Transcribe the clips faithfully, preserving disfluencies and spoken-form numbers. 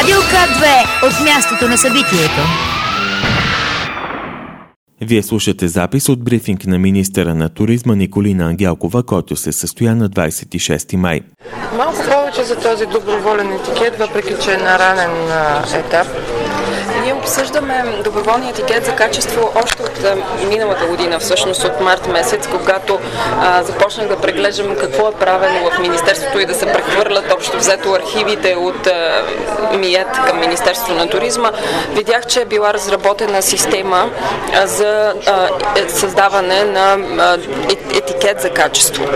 Радио К две от мястото на събитието. Вие слушате запис от брифинг на министъра на туризма Николина Ангелкова, който се състоя на двадесет и шести май. Малко повече за този доброволен етикет, въпреки че е на ранен етап. Ние обсъждаме доброволния етикет за качество още от миналата година, всъщност от март месец, когато а, започнах да преглеждам какво е правено в Министерството и да се прехвърлят общо взето архивите от а, МИЕТ към Министерството на туризма. Видях, че е била разработена система а, за а, е, създаване на а, етикет за качество.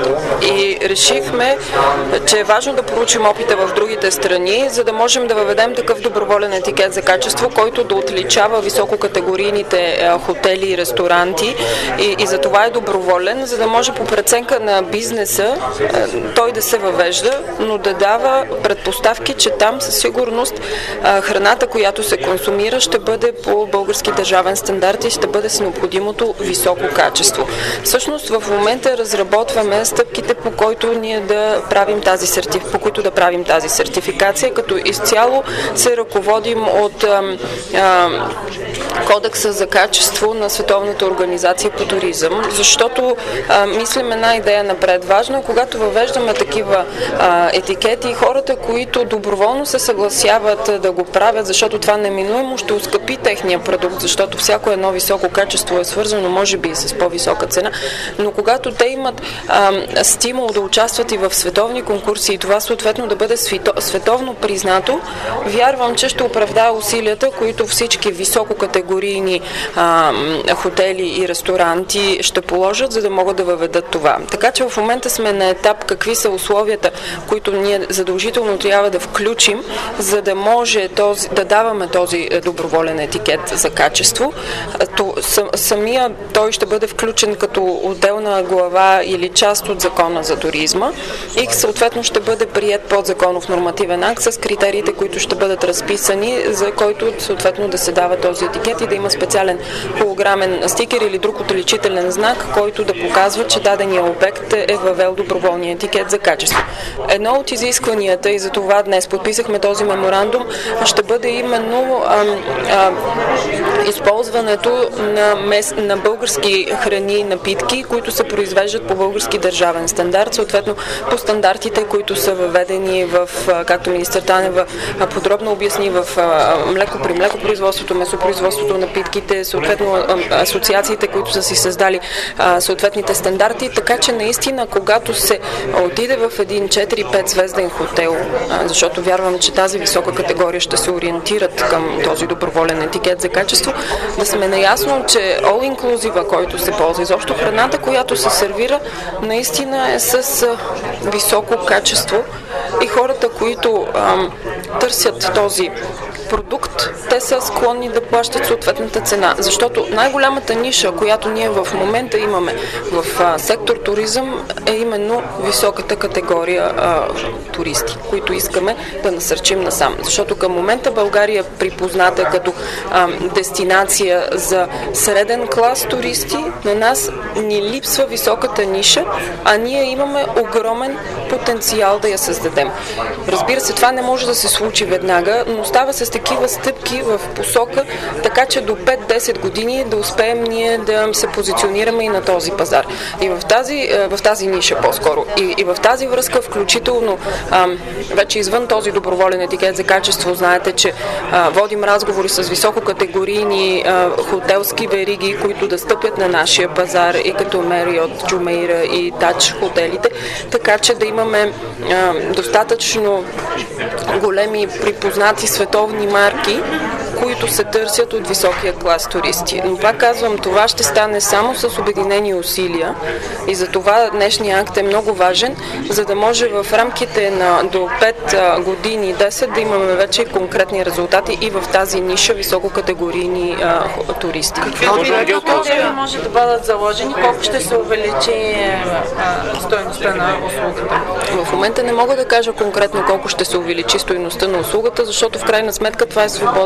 И решихме, че е важно да проучим опита в другите страни, за да можем да въведем такъв доброволен етикет за качество, който да отличава висококатегорийните хотели и ресторанти и, и за това е доброволен, за да може по преценка на бизнеса той да се въвежда, но да дава предпоставки, че там със сигурност храната, която се консумира, ще бъде по български държавен стандарт и ще бъде с необходимото високо качество. Всъщност в момента разработваме стъпките, по които ние да правим тази сертиф... по които да правим тази сертификация, като изцяло се ръководим от а, Кодекса за качество на Световната организация по туризъм, защото а, мислим една идея напред. Важно е, когато въвеждаме такива а, етикети, хората, които доброволно се съгласяват да го правят, защото това неминуемо ще ускъпи техния продукт, защото всяко едно високо качество е свързано, може би и с по-висока цена, но когато те имат а, стимул да участват и в световни конкурси и това съответно да бъде световно признато, вярвам, че ще оправдае усилията, които всички висококатегорийни а, хотели и ресторанти ще положат, за да могат да въведат това. Така че в момента сме на етап какви са условията, които ние задължително трябва да включим, за да може този, да даваме този доброволен етикет за качество. То, самия той ще бъде включен като отделна глава или част от закона за туризма и съответно ще бъде приет подзаконов нормативен акт с критериите, които ще бъдат разписани, за който съответно да се дава този етикет и да има специален холограмен стикер или друг отличителен знак, който да показва, че дадения обект е въвел доброволния етикет за качество. Едно от изискванията, и за това днес подписахме този меморандум, ще бъде именно а, а, използването на, мес, на български храни и напитки, които се произвеждат по български държавен стандарт, съответно по стандартите, които са въведени в, както министър Танева подробно обясни, в млеко при млекопроизводството, месопроизводството, напитките, съответно асоциациите, които са си създали съответните стандарти, така че наистина, когато се отиде в един четири-пет звезден хотел, защото вярвам, че тази висока категория ще се ориентират към този доброволен етикет за качество, да сме наясно, че all inclusive, който се ползва, изобщо храната, която се сервира, наистина е с високо качество и хората, които ам, търсят този продукт, те са склонни да плащат съответната цена. Защото най-голямата ниша, която ние в момента имаме в а, сектор туризъм, е именно високата категория а, туристи, които искаме да насърчим насам. Защото към момента България е припозната като а, дестинация за среден клас туристи. На нас ни липсва високата ниша, а ние имаме огромен потенциал да я създадем. Разбира се, това не може да се случи веднага, но става с такива стъпки в посока, така че до пет-десет години да успеем ние да се позиционираме и на този пазар. И в тази, в тази ниша по-скоро. И, и в тази връзка, включително а, вече извън този доброволен етикет за качество, знаете, че а, водим разговори с висококатегорийни а, хотелски вериги, които да стъпят на нашия пазар и като Мериот, Джумейра и Тач хотелите, така че да имаме а, достатъчно големи припознати световни марки, които се търсят от високия клас туристи. Но пак казвам, това ще стане само с обединени усилия и за това днешния акт е много важен, за да може в рамките на до пет години, десет да имаме вече конкретни резултати и в тази ниша висококатегорийни а, туристи. Какви условия може да бъдат заложени? Колко ще се увеличи стойността на услугата? В момента не мога да кажа конкретно колко ще се увеличи стойността на услугата, защото в крайна сметка това е свободен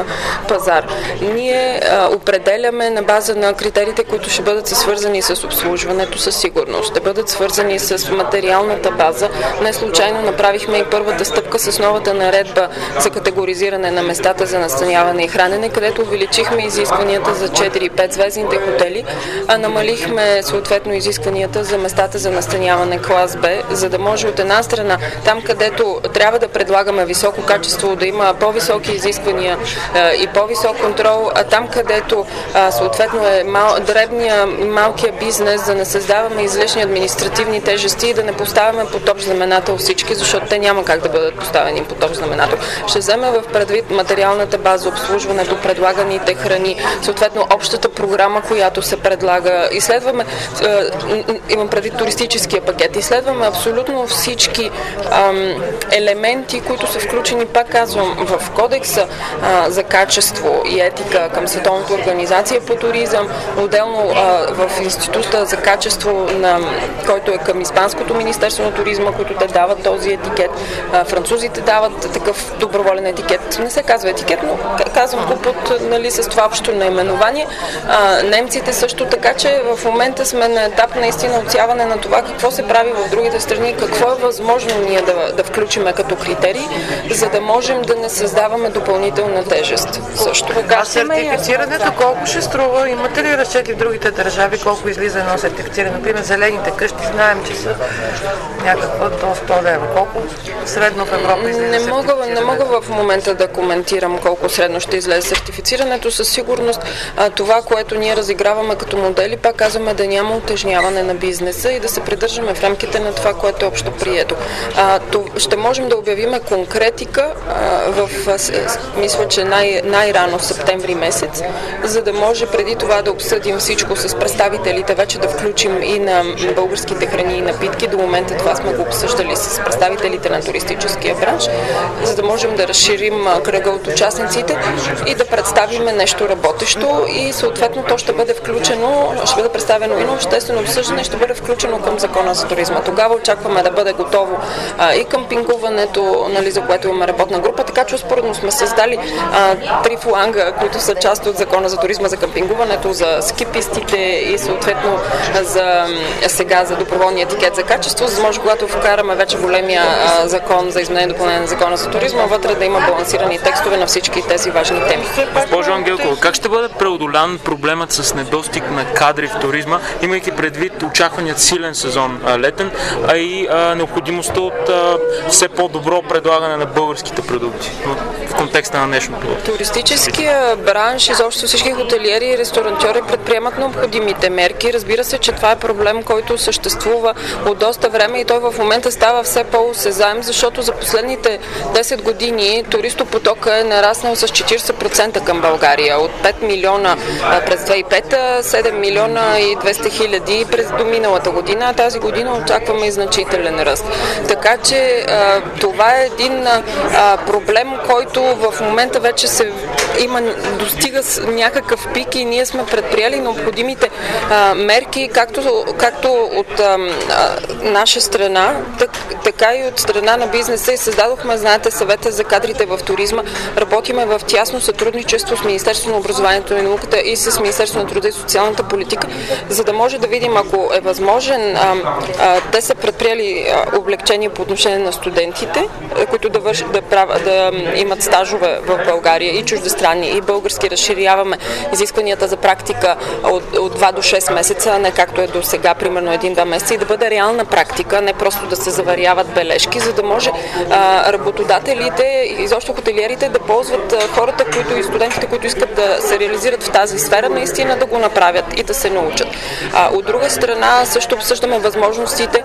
пазар. Ние а, определяме на база на критериите, които ще бъдат свързани с обслужването със сигурност, ще бъдат свързани с материалната база. Не случайно направихме и първата стъпка с новата наредба за категоризиране на местата за настаняване и хранене, където увеличихме изискванията за четири и пет звездните хотели, а намалихме съответно изискванията за местата за настаняване клас Б, за да може от една страна, там където трябва да предлагаме високо качество, да има по-високи изисквания а, и по-висок контрол, а там където а, съответно е мал, дребния, малкия бизнес, да не създаваме излишни административни тежести и да не поставяме под общ знаменател всички, защото те няма как да бъдат поставени под общ знаменател. Ще вземе в предвид материалната база, обслужването, предлаганите храни, съответно общата програма, която се предлага. Изследваме, е, имам предвид туристическия пакет, изследваме абсолютно всички ам, елементи, които са включени, пак казвам, в кодекса а, за качество и етика към Световната организация по туризъм, отделно а, в Института за качество, на, който е към Испанското министерство на туризма, които те дават този етикет. А, французите дават такъв доброволен етикет. Не се казва етикет, но казвам го под, нали, с това общо наименование. А, немците също, така че в момента сме на етап наистина отсяване на това какво се прави в другите страни, какво е възможно ние да, да включиме като критерии, за да можем да не създаваме допълнителна тежест. Също. А сертифицирането колко ще струва? Имате ли разчети в другите държави колко излиза едно сертифициране? Например, зелените къщи знаем, че са някаква до сто лева. Колко средно в Европа излиза не мога, не мога в момента да коментирам колко средно ще излезе сертифицирането. Със сигурност а, това, което ние разиграваме като модели, пак казваме да няма утежняване на бизнеса и да се придържаме в рамките на това, което е общо прието. А, то, ще можем да обявиме конкретика а, в, а, мисля, че най- най-рано в септември месец, за да може преди това да обсъдим всичко с представителите, вече да включим и на българските храни и напитки. До момента това сме го обсъждали с представителите на туристическия бранш, за да можем да разширим кръга от участниците и да представим нещо работещо и съответно то ще бъде включено, ще бъде представено и на обществено обсъждане, ще бъде включено към Закона за туризма. Тогава очакваме да бъде готово а, и къмпингуването, нали, за което имаме работна група, така че успоредно сме създали а, три фланга, които са част от Закона за туризма за къмпингуването, за скипистите и съответно за сега за доброволния етикет за качество, за да може, когато вкараме вече големия а, закон за изменение и допълнение на Закона за туризма, вътре да има балансирани текстове на всички тези важни теми. Госпожо Ангелкова, как ще бъде преодолян проблемът с недостиг на кадри в туризма, имайки предвид очакваният силен сезон а, летен, а и а, необходимостта от а, все по-добро предлагане на българските продукти в контекста на днешното? Туристическия бранш, изобщо всички хотелиери и ресторантьори предприемат необходимите мерки. Разбира се, че това е проблем, който съществува от доста време и той в момента става все по-осезаем, защото за последните десет години туристопотока е нараснал с четирийсет процента към България. От пет милиона през две хиляди и пета, седем милиона и двеста хиляди през до миналата година, а тази година очакваме и значителен ръст. Така че а, това е един а, проблем, който в момента вече се има, достига с някакъв пик и ние сме предприели необходимите а, мерки, както, както от а, а, наша страна, так, така и от страна на бизнеса и създадохме, знаете, съвета за кадрите в туризма. Работиме в тясно сътрудничество с Министерството на образованието и науката и с Министерството на труда и социалната политика, за да може да видим, ако е възможен, а, а, те са предприели а, облегчение по отношение на студентите, а, които да, върш, да, прав, да имат стажове в България и чуждестранни, и български. Разширяваме изискванията за практика от, от два до шест месеца, а не както е до сега, примерно един-два месеца, и да бъде реална практика, не просто да се заваряват бележки, за да може а, работодателите и изобщо хотелиерите да ползват а, хората, които и студентите, които искат да се реализират в тази сфера, наистина да го направят и да се научат. А, от друга страна също обсъждаме възможностите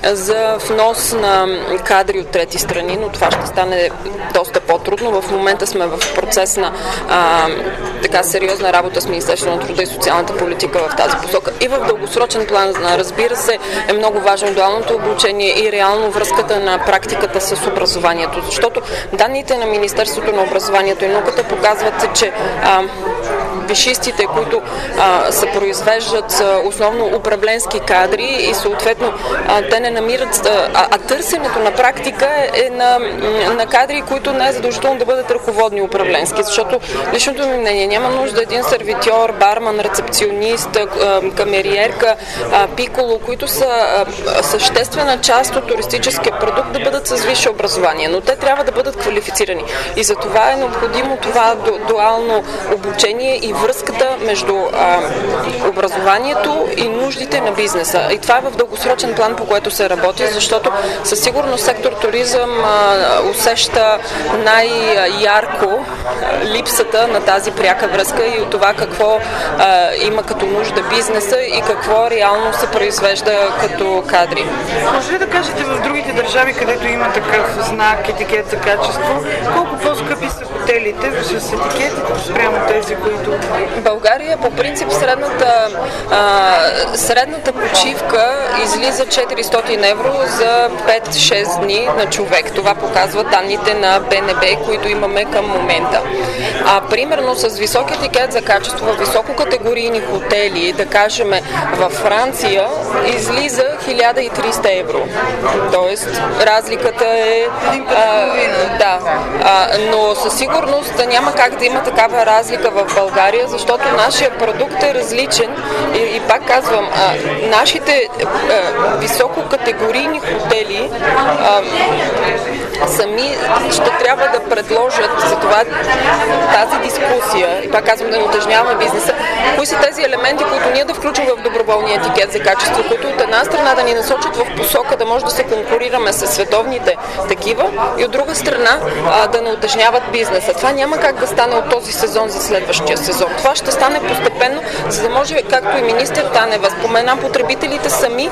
за внос на кадри от трети страни, но това ще стане доста по-трудно. В момента сме в процес на а, така сериозна работа с Министерството на труда и социалната политика в тази посока. И в дългосрочен план, разбира се, е много важно дуалното обучение и реално връзката на практиката с образованието, защото данните на Министерството на образованието и науката показват, че а, висшистите, които а, се произвеждат а, основно управленски кадри и съответно а, те не намират, а, а търсенето на практика е на, на кадри, които не е задължително да бъдат ръководни управленски, защото личното ми мнение няма нужда един сервитьор, барман, рецепционист, камериерка, пиколо, които са съществена част от туристическия продукт, да бъдат с висше образование, но те трябва да бъдат квалифицирани. И за това е необходимо това дуално обучение и връзката между а, образованието и нуждите на бизнеса. И това е в дългосрочен план, по което се работи, защото със сигурност сектор туризъм а, усеща най-ярко липсата на тази пряка връзка и от това какво а, има като нужда бизнеса и какво реално се произвежда като кадри. Може ли да кажете в другите държави, където има такъв знак, етикет за качество, колко по-скъпи са хотелите с етикетите спрямо тези, които... В България по принцип средната, а, средната почивка излиза четиристотин евро за пет-шест дни на човек. Това показват данните на Б Н Б, които имаме към момента. А примерно с висок етикет за качество в висококатегорийни хотели, да кажем във Франция, излиза хиляда и триста евро. Тоест разликата е... А, да, а, но със сигурност няма как да има такава разлика в България, защото нашия продукт е различен и, и пак казвам, а, нашите а, висококатегорийни хотели а, сами ще трябва да предложат за това тази дискусия, и пак казвам да не утежняваме бизнеса, кои са тези елементи, които ние да включим в доброволния етикет за качество, които от една страна да ни насочат в посока да може да се конкурираме с световните такива и от друга страна а, да не утежняват бизнеса. Това няма как да стане от този сезон за следващия сезон. Това ще стане постепенно, за да може, както и министър Танева спомена, потребителите сами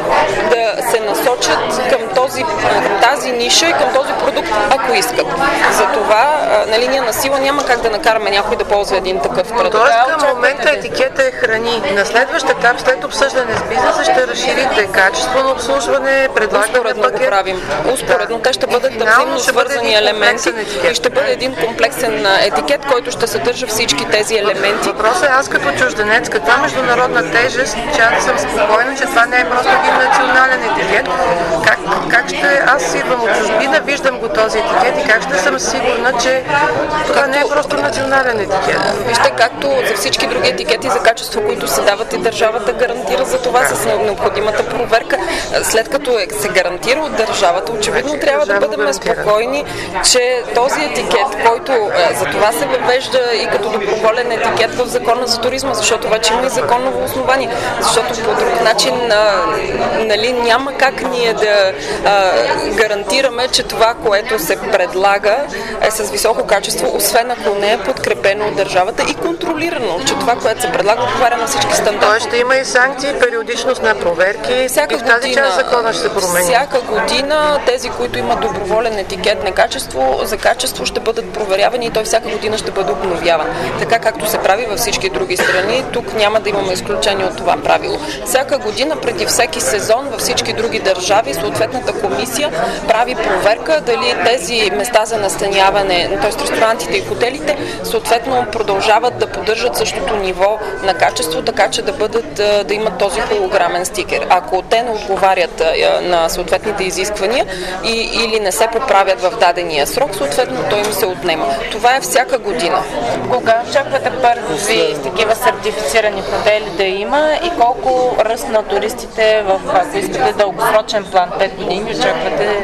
да се насочат към, този, към тази ниша и към този продукт, ако искат. Затова на линия на сила няма как да накараме някой да ползва един такъв продукт. Тоест към момента етикета е храни. На следващ етап, след обсъждане с бизнеса, ще разширите качество на обслужване, предлагане Успоредно пакет. го правим. Успоредно Да. те ще бъдат взаимно свързани елементи и ще бъде един комплексен етикет, който ще съдържа всички тези елементи. Въпросът е аз като чужденец, каква международна тежест, че аз съм спокойна, че това не е просто един национален етикет. Как, как ще аз идвам от чужбина, виждам го този етикет и как ще съм сигурна, че това не е просто национален етикет? Вижте, както за всички други етикети за качество, които се дават и държавата гарантира за това с необходимата проверка. След като е, се гарантира от държавата, очевидно трябва да бъдем спокойни, че този етикет, който е, за това се въвежда и като доброволен етикет в Закона за туризма, защото вече има и законово основание, защото по друг начин а, нали, няма как ние да а, гарантираме, че това, което се предлага е с високо качество, освен ако не е подкрепено от държавата и контролирано, че това, което се предлага, отговаря на всички стандарти. Тоест ще има и санкции, периодичност на проверки всяка и в тази година, част закона ще се промени. Всяка година тези, които имат доброволен етикет на качество, за качество ще бъдат проверявани и той всяка година ще бъде обновяван. Така както се прави във всички други страни, тук няма да имаме изключение от това правило. Всяка година преди всеки сезон във всички други държави съответната комисия прави проверка дали тези места за настаняване, т.е. ресторантите и хотелите, съответно продължават да поддържат същото ниво на качество, така че да бъдат, да имат този холограмен стикер. Ако те не отговарят на съответните изисквания и, или не се поправят в дадения срок, съответно той им се отнема. Това е всяка година. Кога очаквате първи с такива сертифицирани хотели да има и колко ръст на туристите в, ако искате дългосрочен план, пет години, очаквате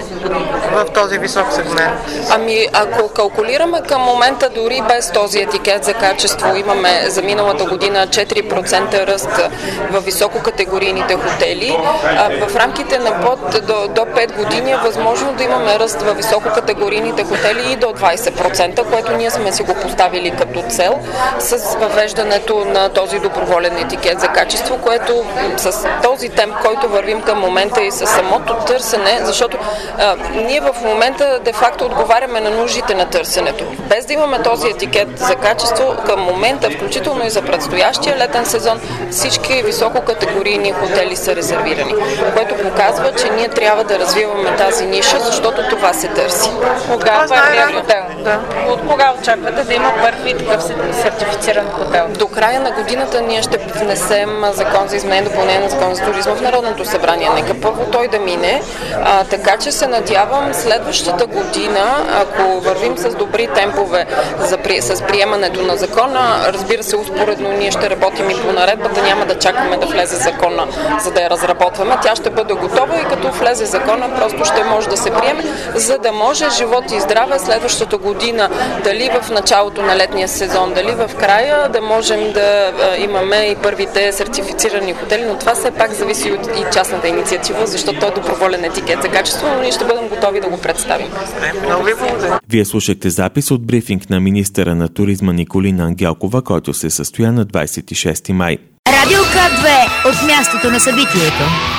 В този висок сегмент. Ами, ако калкулираме към момента дори без този етикет за качество, имаме за миналата година четири процента ръст в висококатегорийните хотели. А в рамките на под до, до пет години е възможно да имаме ръст в висококатегорийните хотели и до двадесет процента, което ние сме си го поставили като цел с въвеждането на този доброволен етикет за качество, което с този темп, който вървим към момента и с самото търсене, защото а, ние в момента де-факто отговаряме на нуждите на на търсенето. Без да имаме този етикет за качество, към момента, включително и за предстоящия летен сезон, всички висококатегорийни хотели са резервирани, което показва, че ние трябва да развиваме тази ниша, защото това се търси. Кога първият хотел? Да. От кога очаквате да има първи такъв сертифициран хотел? До края на годината ние ще внесем закон за изменение и допълнение на закон за туризма в Народното събрание. Нека първо той да мине, а, така че се надявам следващата година, ако вървим с добри темпове за, с приемането на закона, разбира се, успоредно ние ще работим и по наредбата, няма да чакаме да влезе закона, за да я разработваме. Тя ще бъде готова и като влезе закона, просто ще може да се приеме, за да може живот и здраве следващата година, дали в началото на летния сезон, дали в края, да можем да а, имаме и първите сертифицирани хотели, но това все пак зависи от и частната инициатива, защото той е доброволен етикет за качество, но ние ще бъдем готови да го представим. Много ви благодаря. Вие слушахте запис от брифинг на министъра на туризма Николина Ангелкова, който се състоя на двадесет и шести май. Радио К две от мястото на събитието.